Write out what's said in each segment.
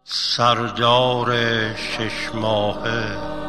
سرجار 6 ماهه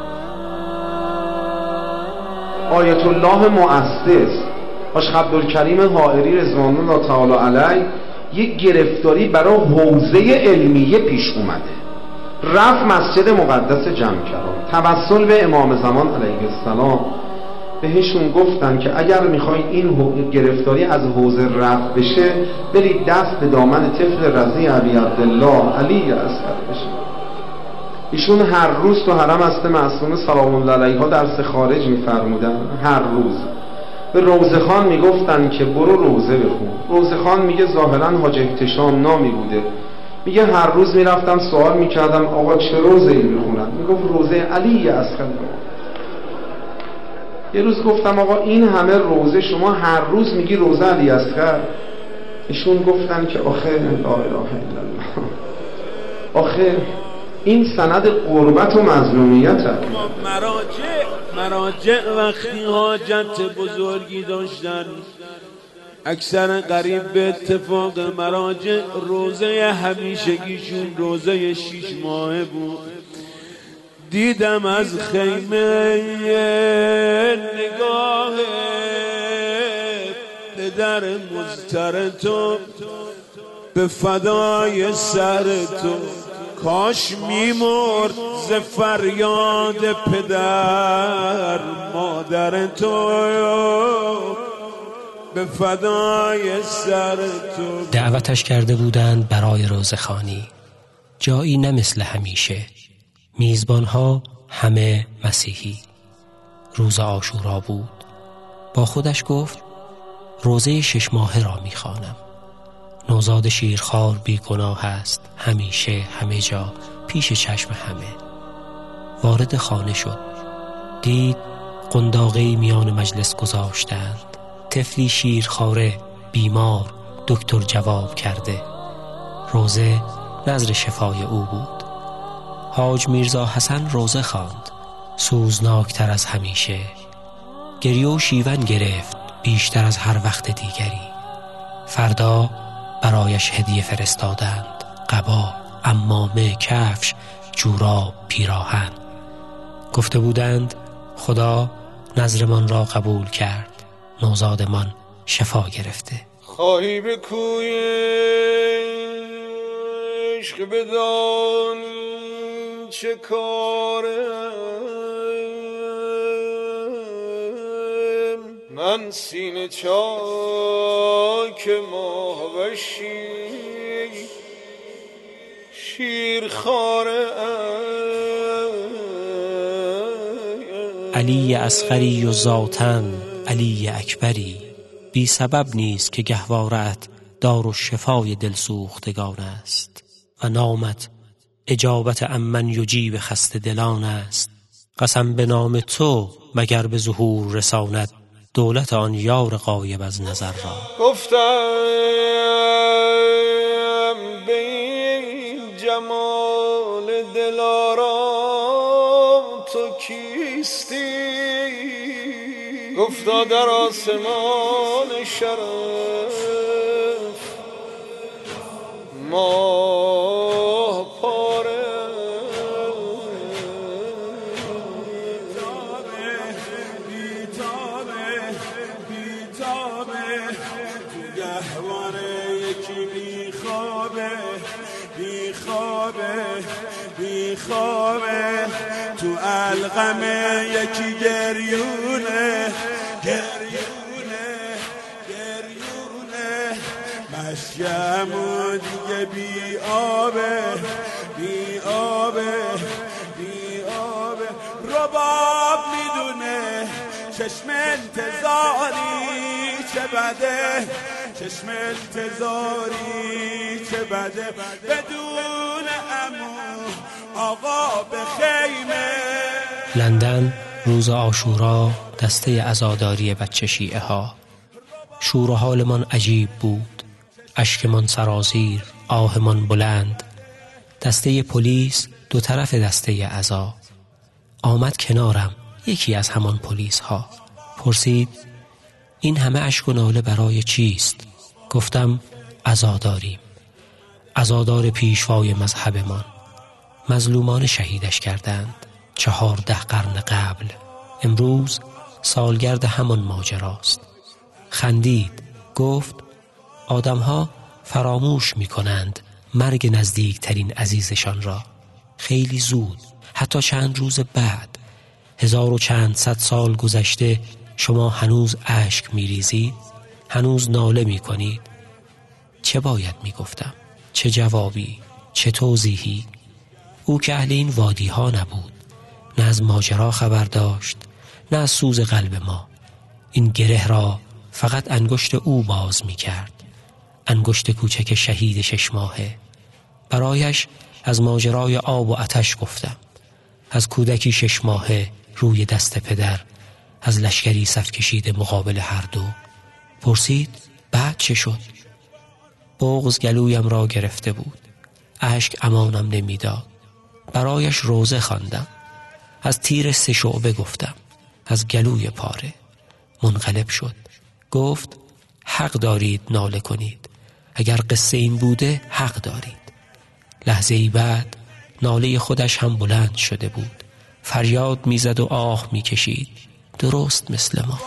آیت الله مؤسس حاج عبدالکریم حائری رضوان الله تعالی علیه یک گرفتاری برای حوزه علمیه پیش اومده، رفت مسجد مقدس جمکران، توسل به امام زمان علیه السلام بهشون گفتن که اگر میخواین این گرفتاری از حوزه رفع بشه برید دست به دامن طفل رضی علی عبدالله علی اصغر بشه. ایشون هر روز تو حرم هست معصومه سلام الله علیها درس خارج میفرمودن، هر روز به روزه خان میگفتن که برو روزه بخون. روزه خان میگه ظاهرا حاج احتشام نامی بوده، میگه هر روز میرفتم سوال میکردم آقا چه روزه‌ای بخونم؟ میگفت روزه علی اصغر. یه روز گفتم آقا این همه روزه شما هر روز میگی روزه علی اصغر؟ ایشون گفتن که آخه لا اله الا الله، آخه این سند قربت و مظلومیته. مراجع وقتی حاجت بزرگی داشتن اکثر قریب به اتفاق مراجع روزه همیشگیشون روزه 6 ماهه بود. دیدم از خیمه نگاه پدر مضطر تو به فدای سر تو، کاش میمرد ز فریاد پدر مادر تو به فدای سر تو. دعوتش کرده بودند برای روزخوانی، جایی نه مثل همیشه، میزبانها همه مسیحی. روز عاشورا بود. با خودش گفت روزه 6 ماهه را میخوانم. نوزاد شیرخوار بی گناه است، همیشه همه جا پیش چشم همه. وارد خانه شد، دید قنداقی میان مجلس گذاشتند، طفلی شیرخواره بیمار دکتر جواب کرده. روزه نذر شفای او بود. حاج میرزا حسن روزه خواند، سوزناکتر از همیشه. گریه و شیون گرفت بیشتر از هر وقت دیگری. فردا برایش هدیه فرستادند، قبا، عمامه، کفش، جوراب، پیراهن. گفته بودند خدا نذرمان را قبول کرد، نوزادمان شفا گرفته. خواهی به کوی عشق بدانی چه کاره، من سینه چاک ماه وشی شیرخواره. علی اصغری و ذاتن علی اکبری، بی سبب نیست که گهوارت دار و شفای دل سوختگان است و نامت اجابت امن یجیب خسته دلان است. قسم به نام تو مگر به ظهور رساند دولت آن یار غایب از نظر را. گفتم به این جمال دلارام تو کیستی؟ گفتا در آسمان شرف ماه پاره. بیخوابه تو القمه یکی گریونه مشکمو دیگه بی آبه رباب میدونه چشم انتظاری چه بده، چشم انتظاری چه بده، بدون عمو آقا به خیمه. لندن روز عاشورا دسته عزاداری بچه شیعه ها. شور و حالمان عجیب بود، اشکمان سرازیر، آهمان بلند. دسته پلیس دو طرف دسته عزا. آمد کنارم یکی از همان پلیس ها، پرسید این همه اشک و ناله برای چیست؟ گفتم عزاداریم، عزادار پیشوای مذهبمان. مظلومان شهیدش کردند 14 قرن قبل. امروز سالگرد همان ماجراست. خندید، گفت آدمها فراموش می کنند مرگ نزدیکترین عزیزشان را. خیلی زود، حتی چند روز بعد، 1000 و چند صد سال گذشته، شما هنوز اشک می ریزید، هنوز ناله می کنید. چه باید می گفتم؟ چه جوابی؟ چه توضیحی؟ او که اهل این وادی ها نبود، نه از ماجرا خبر داشت، نه از سوز قلب ما. این گره را فقط انگشت او باز می کرد، انگشت کوچک شهید 6 ماهه. برایش از ماجرای آب و آتش گفتم، از کودکی 6 ماهه روی دست پدر، از لشکری صف کشیده مقابل هر دو. پرسید بعد چه شد؟ بغض گلویم را گرفته بود، اشک امانم نمیداد. برایش روزه خواندم، از تیر 3 شعبه گفتم، از گلوی پاره. منقلب شد، گفت حق دارید ناله کنید، اگر قصه این بوده حق دارید. لحظه ای بعد ناله خودش هم بلند شده بود، فریاد میزد و آه میکشید، درست مثل ما.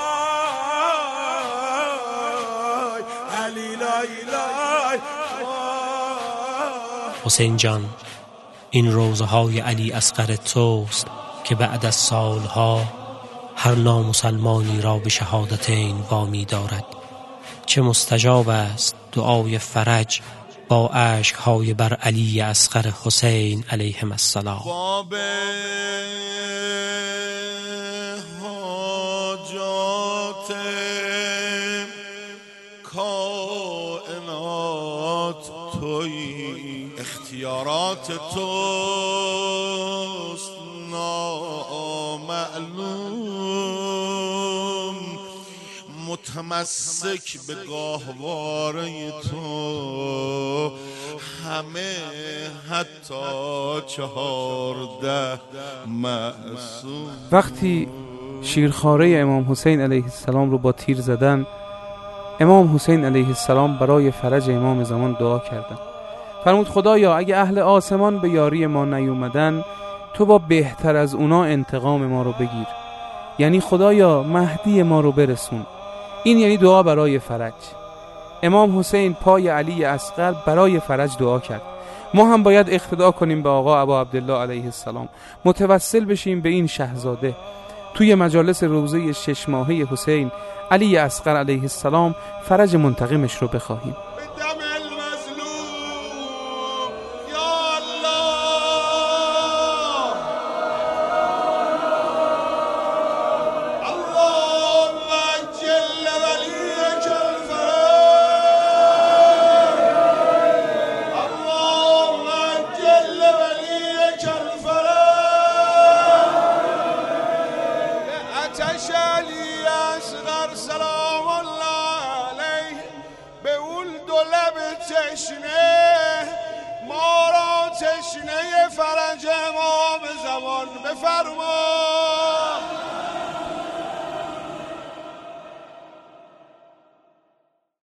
حسین جان، این روزهای علی اصغر توست که بعد از سالها هر نامسلمانی را به شهادتین وامی دارد. چه مستجاب است دعای فرج با اشک‌های بر علی اصغر حسین علیهم السلام. باب حاجات کائنات تویی، اختیارات توست نامعلوم، متمسک به گاهواره تو همه، حتی 14 معصوم. وقتی شیرخواره امام حسین علیه السلام رو با تیر زدن، امام حسین علیه السلام برای فرج امام زمان دعا کردند. فرمود خدایا اگه اهل آسمان به یاری ما نیومدن، تو با بهتر از اونا انتقام ما رو بگیر. یعنی خدایا مهدی ما رو برسون. این یعنی دعا برای فرج. امام حسین پای علی اصغر برای فرج دعا کرد. ما هم باید اقتدا کنیم به آقا ابا عبدالله علیه السلام، متوسل بشیم به این شهزاده. توی مجالس روضه 6 ماهه حسین علی اصغر علیه السلام فرج منتقمش رو بخواهیم. تشنه فرج امام زمان بفرما.